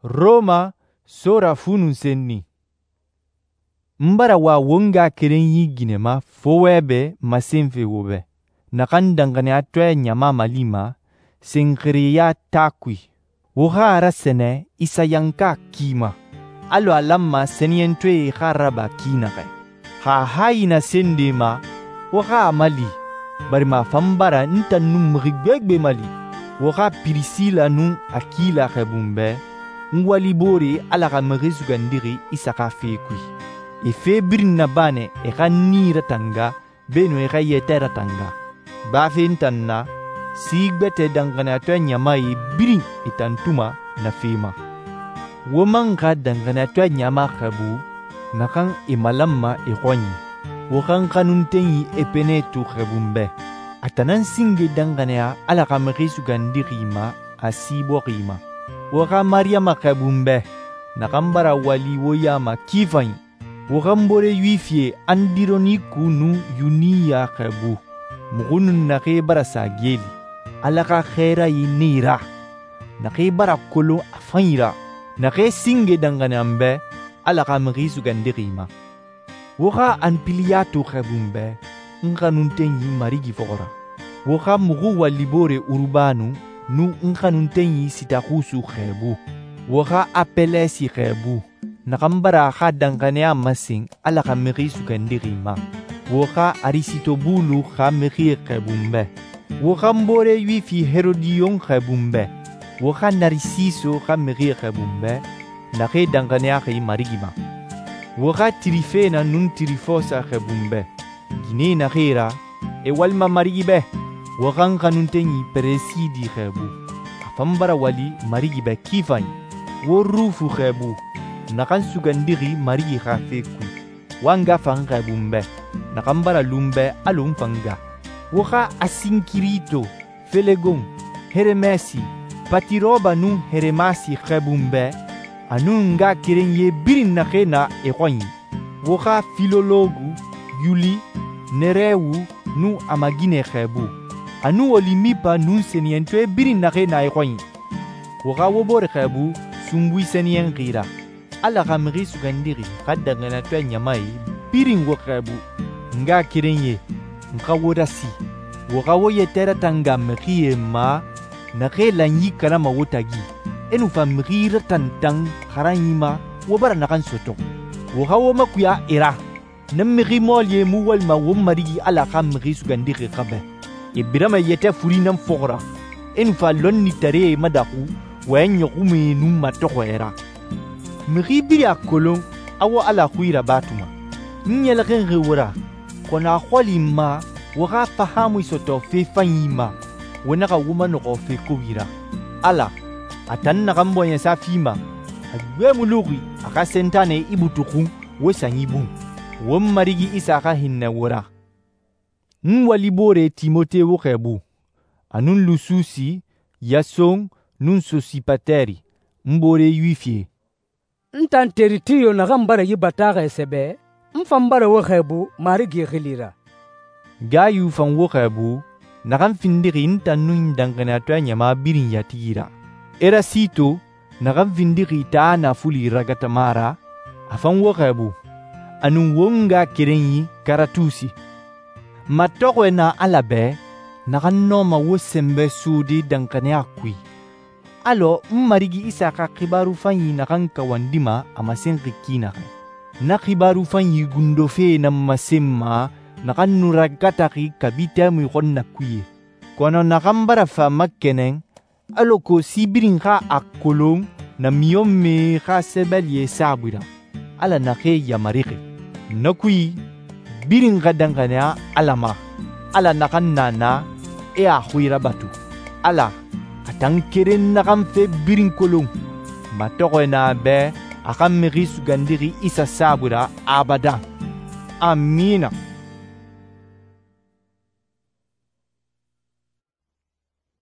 Roma sora funun senni. Mbara wa wonga keren yi ginema fowebe masenfe wobe. Nakan dangane atwe nyama malima senkriya takwi. Woha ara sene isa yanka kima. Alo alamma seniyentwe haraba kinake. Ha haina sende ma woha amali. Bari ma fambara nta numrigbegbe mali. Woha Priscilla nu Akila kebumbe. Nwali bore alaka mresu gandiri isaka fekwi. Efe birin na bane eka nira tanga beno eka yetera tanga. Bafe ntanna sigbete dangane atwa nyamai birin itantuma na fema. Woman ka dangane atwa nyama kabu nakan imalamma ikonyi. Wokan kanuntenyi epenetu kabumbe. Atanan singe dangane a alaka mresu gandiri ma asibo rima. Woka Mariama kabumbe nakambara wali woyama kifanyi. Wokambore yuifie andironi kunu yuniya kabu. Mugunun nake bara sageli. Alaka khera yinira. Nake bara kolo afanyira. Nake singe dangane ambe alaka mrisu gandirima. Woka anpiliyato kabumbe nkanuntenyi marigi fokora. Woka mugu walibore urbanu nu nkanuntenyi sitakusu khebu. Woka apelesi khebu. Nakambara ha dangane masing alaka mrisu gandirima. Woka Arisitobulu ha mri kebumbe. Woka mbore yuifi Herodion kebumbe. Woka Narciso ha mri kebumbe. Nake dangane ahi marigima. Woka Tirifena nun Tirifosa kebumbe. Gine nakera walma marigibe. Woka nkanuntenyi Peresidi kebu. Afambara wali marigibe kifany. Worufu kebu. Nakan sugandiri marigi khafekwi. Wanga fanga bumbe. Nakambara lumbe alumfanga. Woka Asinkirito, Felegon, Heremesi, Patiroba nu Heremasi khebumbe. Anu nga kirenye birin nakena ekonyi. Woka Filologu, Yuli, Nerewu nu amagine khebu. Anu olimipa nu senientwe birin nakena ekonyi. Woka wobore khebu sumbui senien gira. Ala kamri sugandiri kadangana twa nyamai birin wokabu nga kirenye nka wodasi wokawo yetera tanga mriye ma na khela nyi kana mawotagi enu famrira tantang haranyima wobara nakan soto wokawo makuya era namri molye muwal ma womarigi ala kamri sugandiri kabe ibirama yete furinam fokora enu fa lonni tare madaku wenyo kume num matokwera. Mribiri akolon awo ala khuira batuma. Nyelgen rewura kona kholi ma waka fahamu isoto fe fanyima wonaka woman ko fe kowira. Ala atanna kambo nya safima agwe mulugi aka sentane ibutuku wosanyibu wom marigi isaka hinna wura. Nwalibore Timote wokebu anun lususi Yason nun Sosipateri mbore yuifie. Ntan teritiyo na gambara yibataga sebe mfambara wokebu marigi khilira. Gayu fan wokebu na gamfindiri ntan nun dangana twa nyama birin yatira. Era sito na gamfindiri ta na fuli ragatamara afan wokebu anun wonga kirenyi karatusi. Matokwe na alabe na gannoma wosembe sudi dangane akwi. Alo marigi isaka kibaru fanyi na kanka wandima amasen rikina. Na kibaru fanyi gundofe na masemma na kanuragata kabita mwikon na kuye. Kono na kambara fa makkenen alo ko sibirin ha akolong na miyome ha sebelye sabira. Ala na ke yamarike. Na kuyi birin gadangana alama. Ala na kannana ahuira batu. Ala atang keren nakam fe birin kolong. Matoko na be akam meri sugandiri isa sabura abada. Amina.